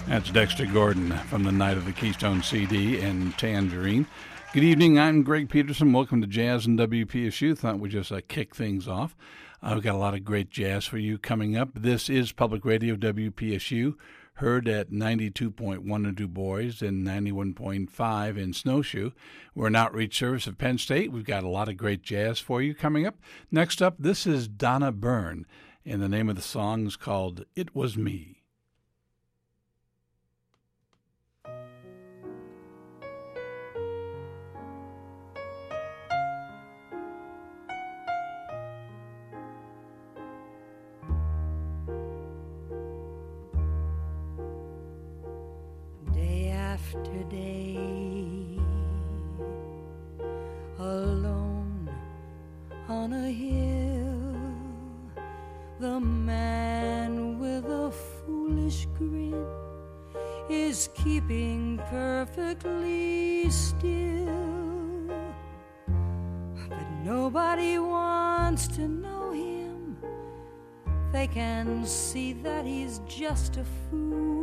That's Dexter Gordon from the Night of the Keystone CD and Tangerine. Good evening, I'm Greg Peterson. Welcome to Jazz and WPSU. Thought we'd just kick things off. We've got a lot of great jazz for you coming up. This is Public Radio WPSU, heard at 92.1 in Du Bois and 91.5 in Snowshoe. We're an outreach service of Penn State. We've got a lot of great jazz for you coming up. Next up, this is Donna Byrne, and the name of the song is called It Was Me. After day, alone on a hill, the man with a foolish grin is keeping perfectly still. But nobody wants to know him. They can see that he's just a fool.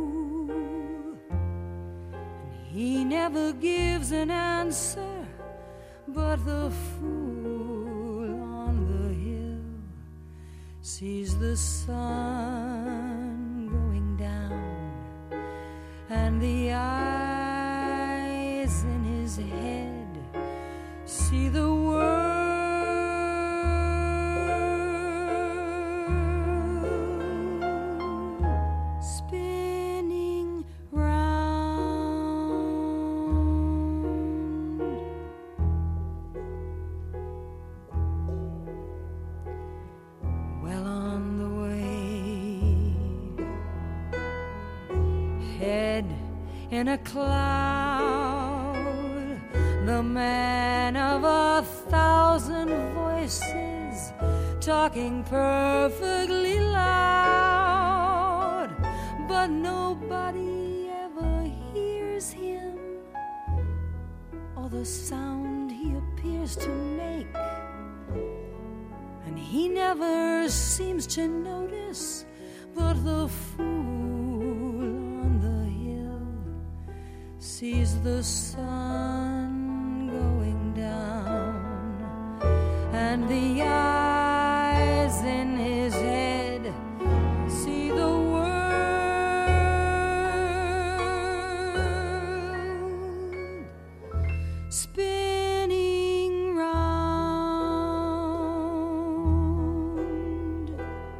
He never gives an answer, but the fool on the hill sees the sun going down, and the eyes in his head see the world spinning round. In a cloud, the man of 1,000 voices talking perfectly loud, but nobody ever hears him or the sound he appears to make, and he never seems to notice, but the fool sees the sun going down, and the eyes in his head see the world spinning round.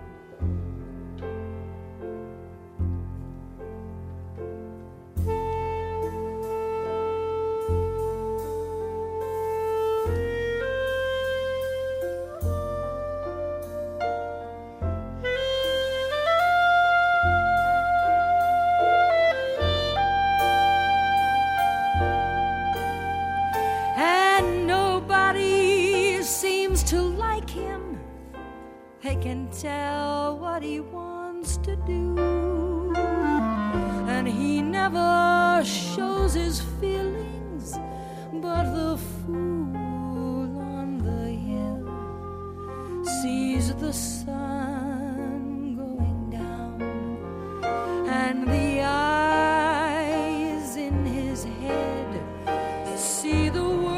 They can tell what he wants to do, and he never shows his feelings, but the fool on the hill sees the sun going down, and the eyes in his head see the world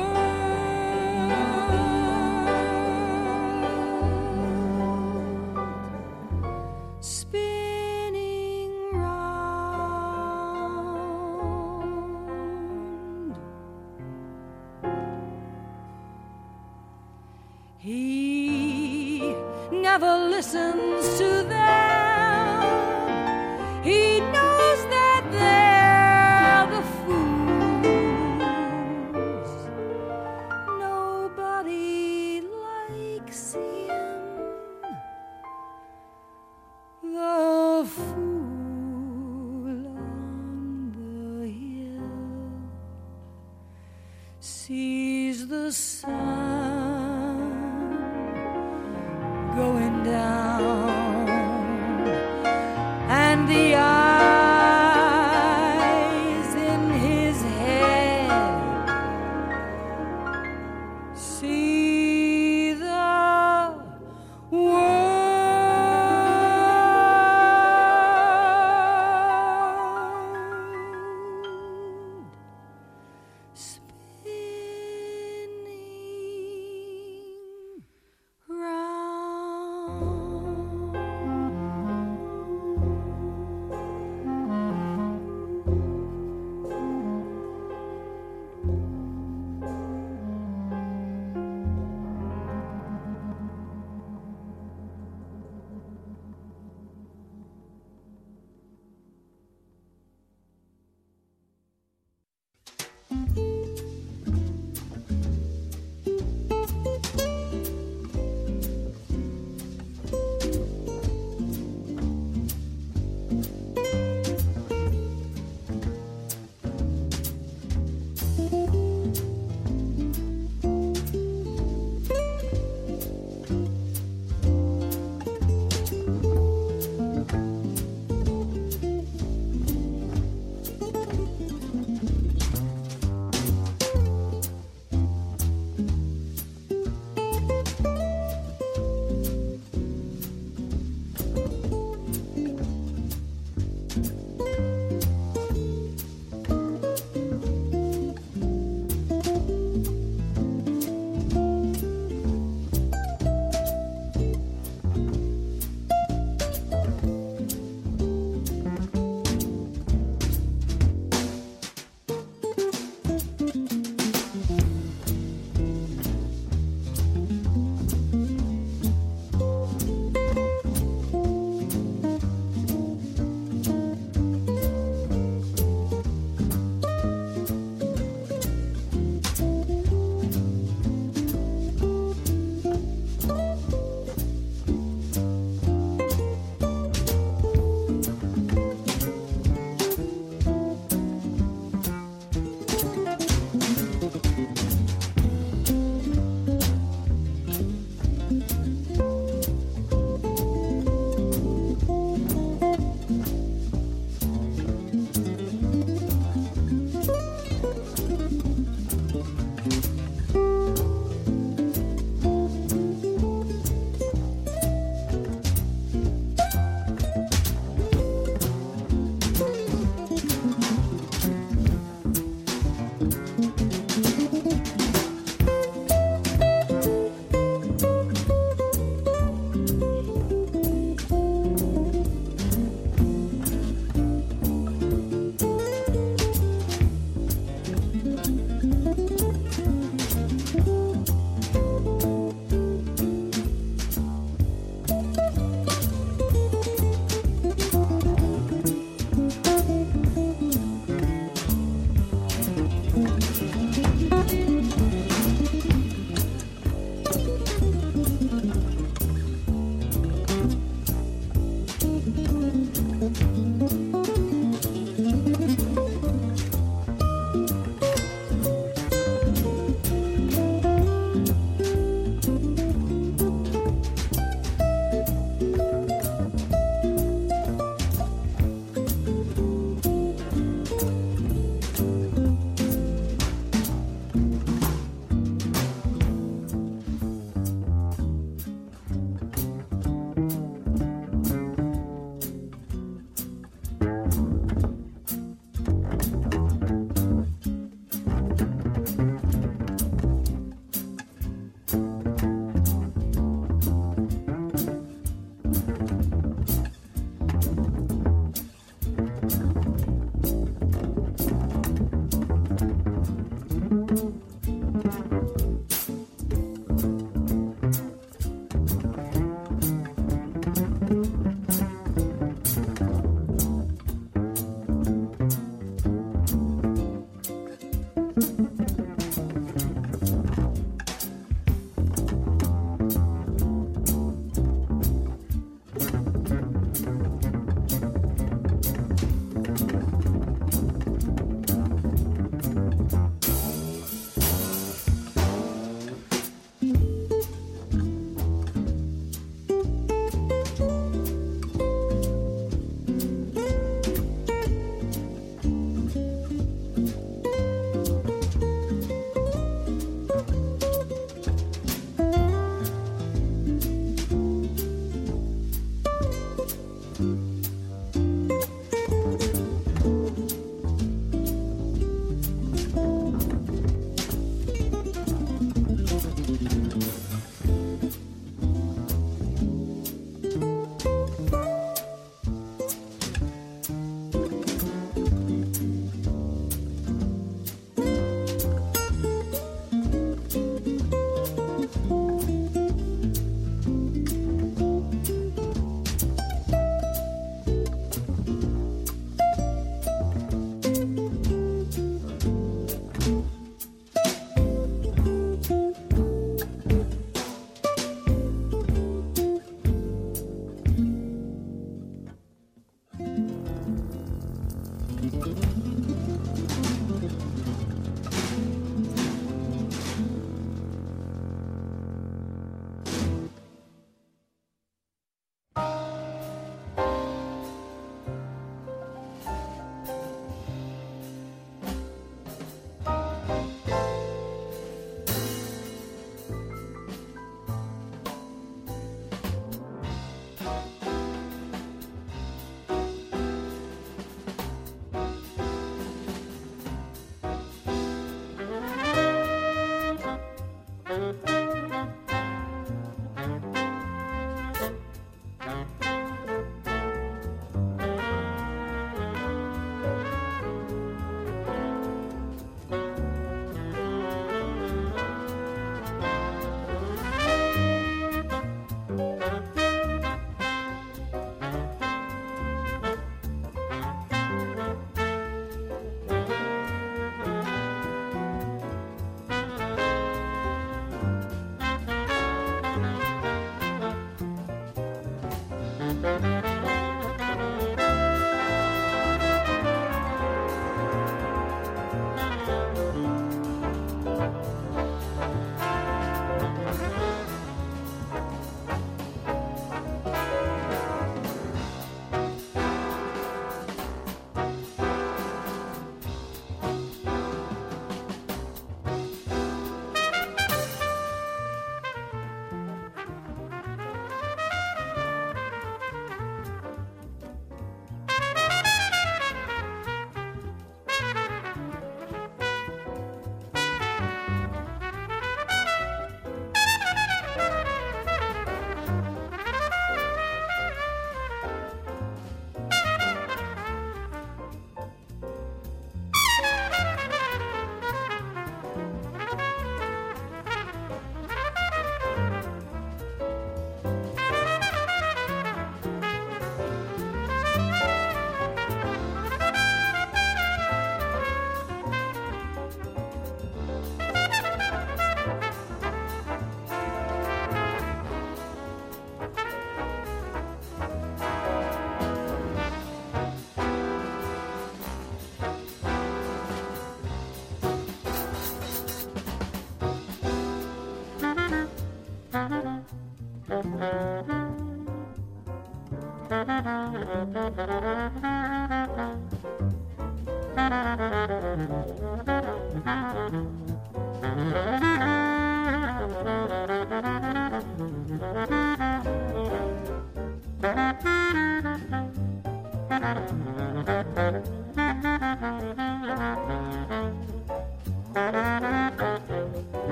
spinning round. He never listens to them. He knows that they're the fools. Nobody likes him. The fool on the hill sees the sun going down, and the eyes in his head see the world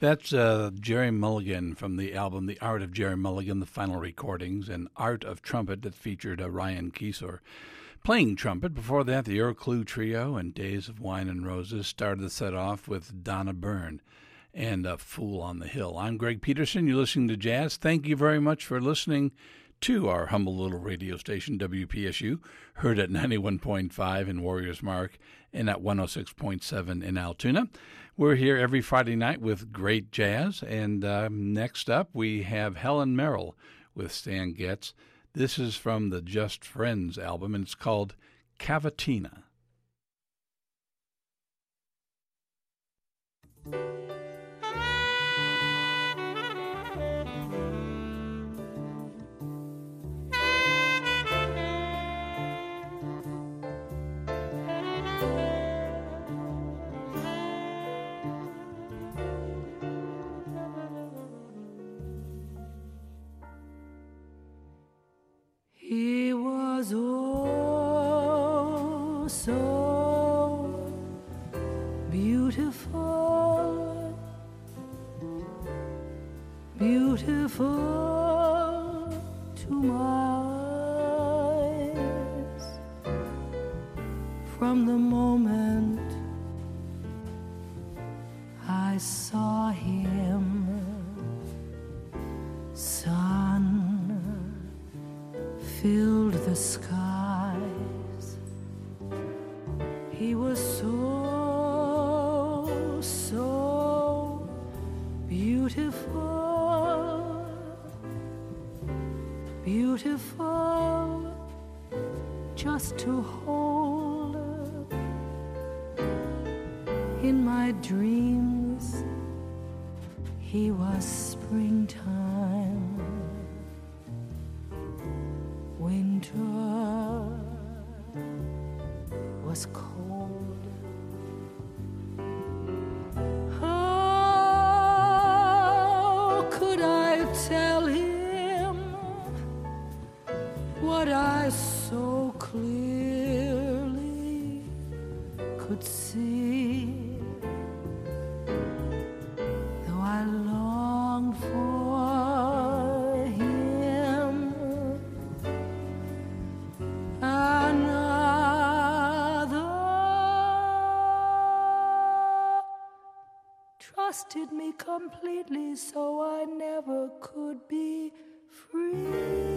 That's Jerry Mulligan from the album The Art of Jerry Mulligan, the final recordings, and Art of Trumpet that featured Ryan Kiesor playing trumpet. Before that, the Earl Clue Trio and Days of Wine and Roses started the set off with Donna Byrne and Fool on the Hill. I'm Greg Peterson. You're listening to Jazz. Thank you very much for listening to our humble little radio station, WPSU, heard at 91.5 in Warriors Mark and at 106.7 in Altoona. We're here every Friday night with great jazz, and next up we have Helen Merrill with Stan Getz. This is from the Just Friends album, and it's called Cavatina. He was oh so beautiful, beautiful to my eyes. From the moment I saw him, sun filled the skies. He was so, so beautiful, beautiful just to hold. In my dreams, he was springtime. Winter was cold. How could I tell him what I so clearly could see? Though I longed for him, another trusted me completely, so I never could be free.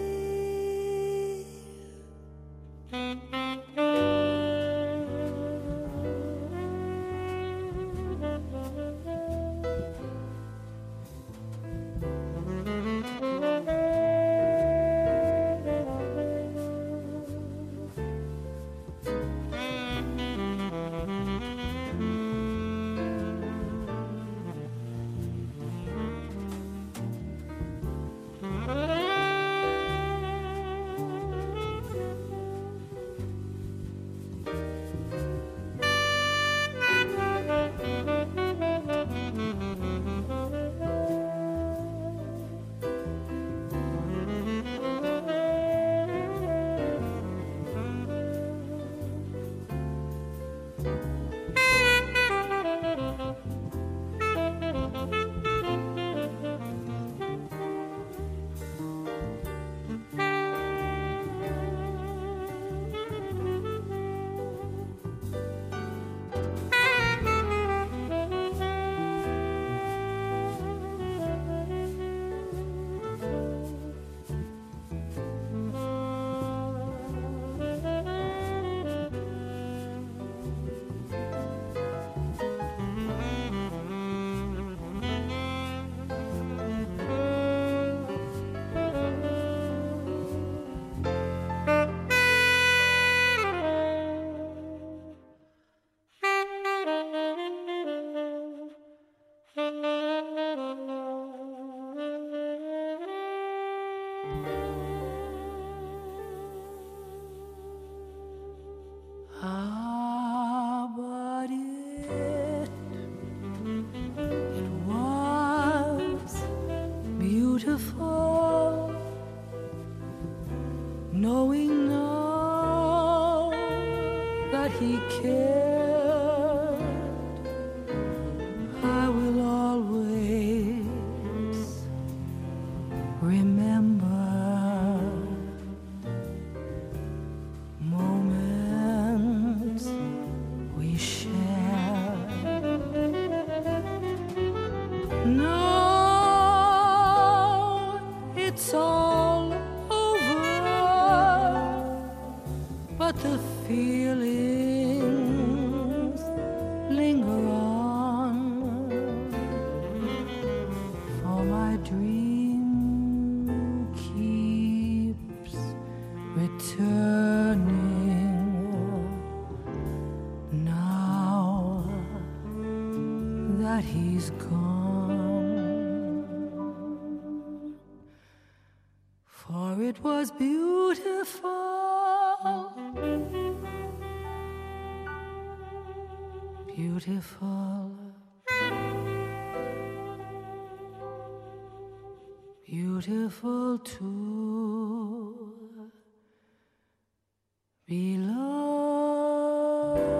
knowing now that he cared, I will always but the feelings linger on, for my dream keeps returning. Now that he's gone, for it was beautiful, beautiful, beautiful to be loved.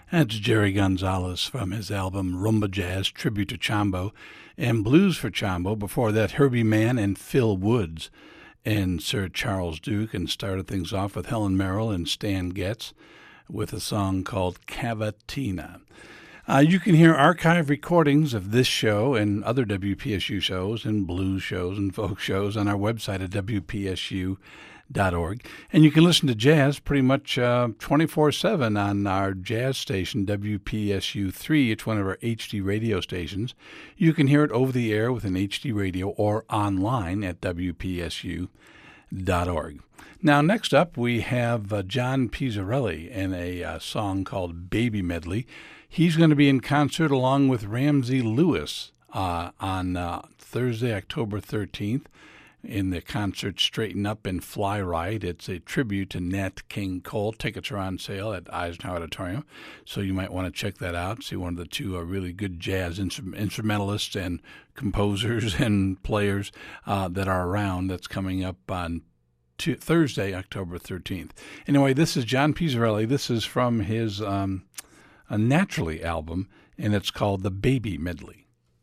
That's Jerry Gonzalez from his album Rumba Jazz, Tribute to Chambo, and Blues for Chambo. Before that, Herbie Mann and Phil Woods and Sir Charles Duke, and started things off with Helen Merrill and Stan Getz with a song called Cavatina. You can hear archive recordings of this show and other WPSU shows and blues shows and folk shows on our website at WPSU.org. And you can listen to jazz pretty much 24/7 on our jazz station, WPSU3. It's one of our HD radio stations. You can hear it over the air with an HD radio or online at WPSU.org. Now, next up, we have John Pizzarelli and a song called Baby Medley. He's going to be in concert along with Ramsey Lewis on Thursday, October 13th. In the concert Straighten Up and Fly Right. It's a tribute to Nat King Cole. Tickets are on sale at Eisenhower Auditorium, so you might want to check that out. See one of the two really good jazz instrumentalists and composers and players that are around. That's coming up on Thursday, October 13th. Anyway, this is John Pizzarelli. This is from his a Naturally album, and it's called The Baby Medley.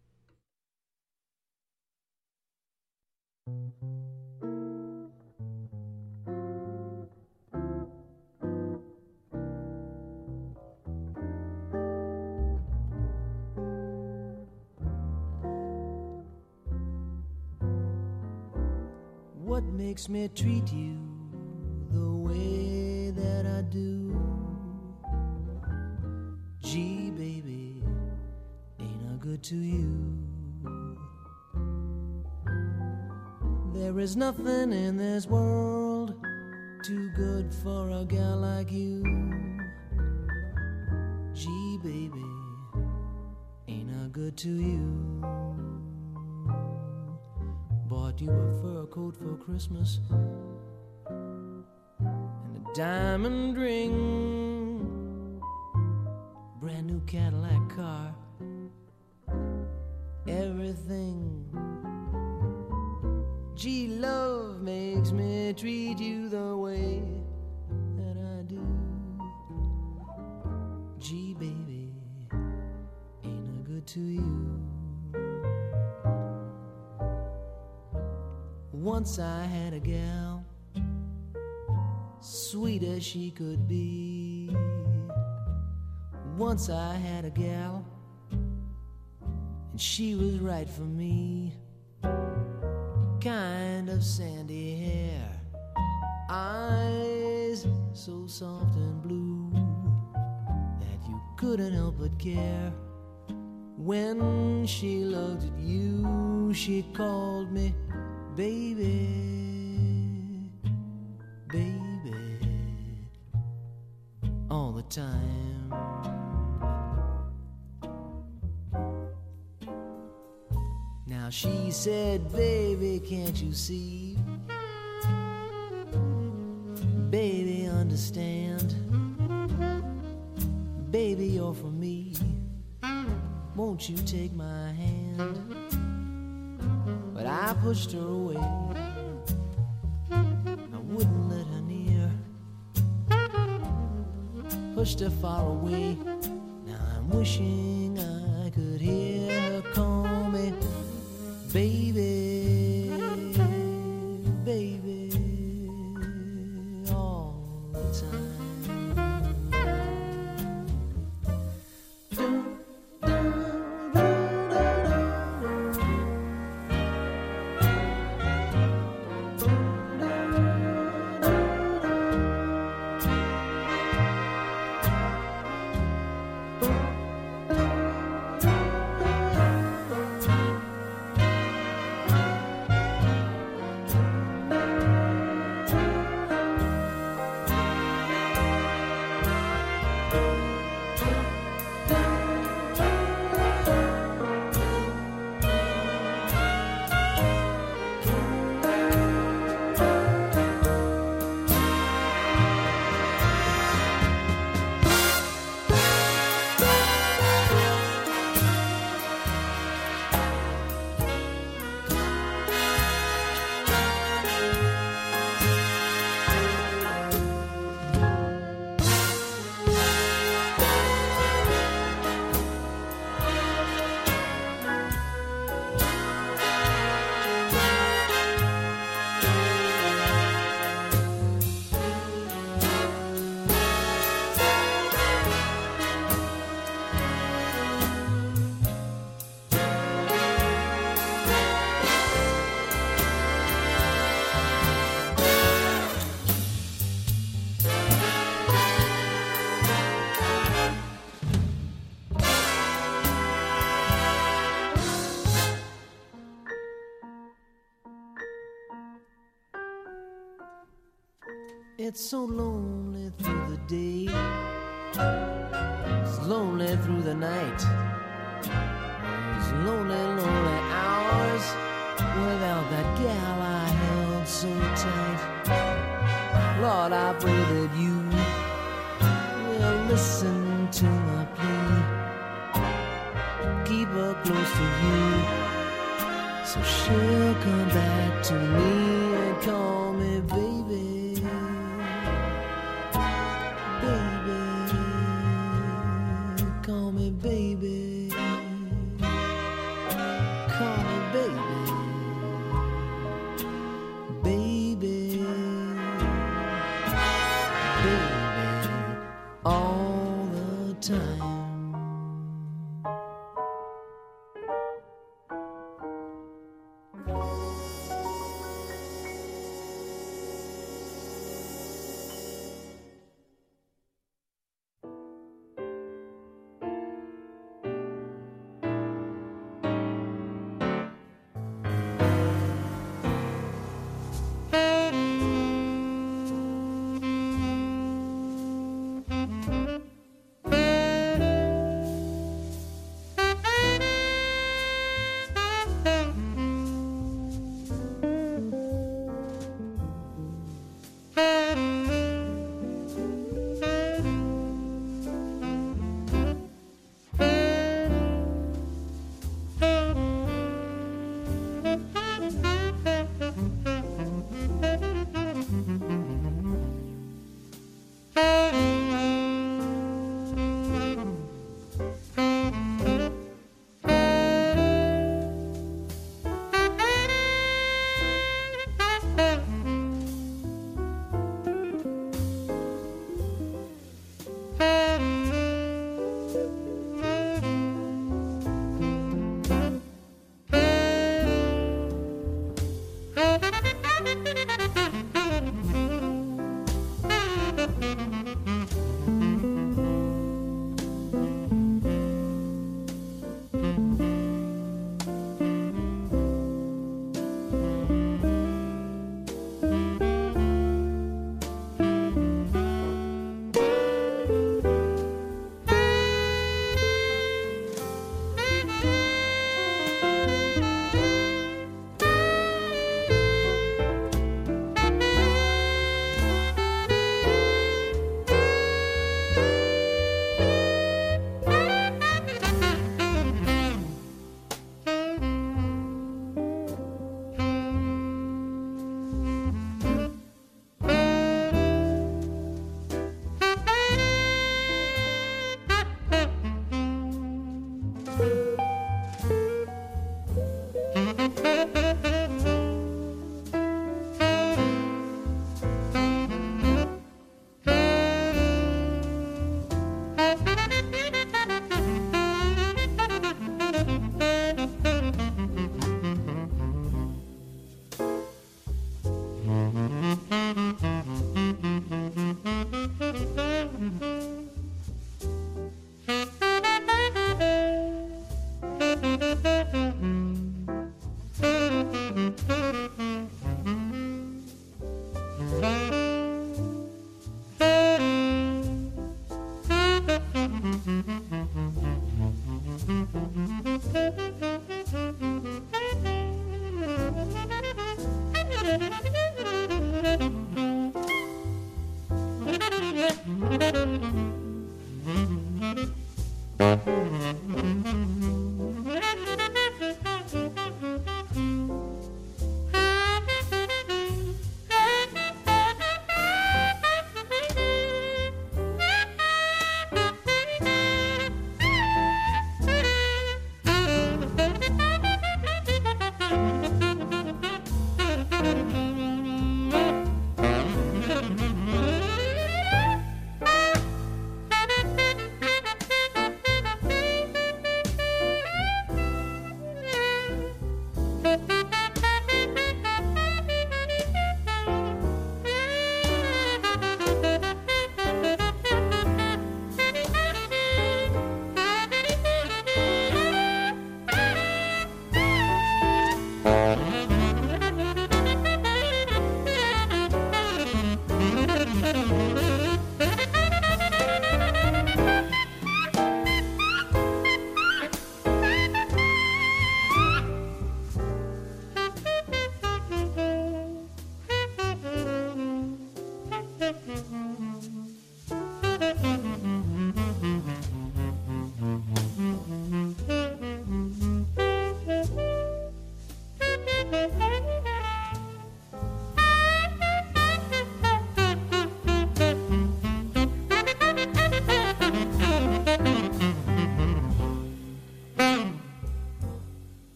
What makes me treat you the way that I do? Gee, baby, ain't I good to you? There is nothing in this world too good for a gal like you. Gee, baby, ain't I good to you? Bought you a fur coat for Christmas and a diamond ring, brand new Cadillac car, everything. Gee, love makes me treat you the way that I do. Gee, baby, ain't I good to you? Once I had a gal, sweet as she could be. Once I had a gal, and she was right for me. Kind of sandy hair, eyes so soft and blue that you couldn't help but care. When she looked at you, she called me baby, baby, all the time. Now she said, baby, can't you see? Baby, understand. Baby, you're for me. Won't you take my hand? But I pushed her away. I wouldn't let her near. Pushed her far away. Now I'm wishing I could hear her call me baby, baby, all the time. It's so lonely through the day, it's lonely through the night. It's lonely, lonely hours without that gal I held so tight. Lord, I pray that you will listen to my plea. Keep her close to you, so she'll come back to me and call me baby. Call me baby, call me baby, baby, baby, all the time.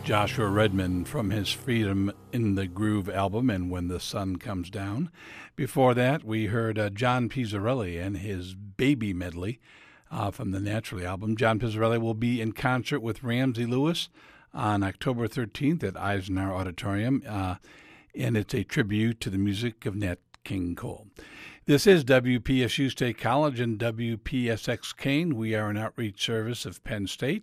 Joshua Redman from his Freedom in the Groove album and When the Sun Comes Down. Before that, we heard John Pizzarelli and his Baby Medley from the Naturally album. John Pizzarelli will be in concert with Ramsey Lewis on October 13th at Eisenhower Auditorium, and it's a tribute to the music of Nat King Cole. This is WPSU State College and WPSX Kane. We are an outreach service of Penn State.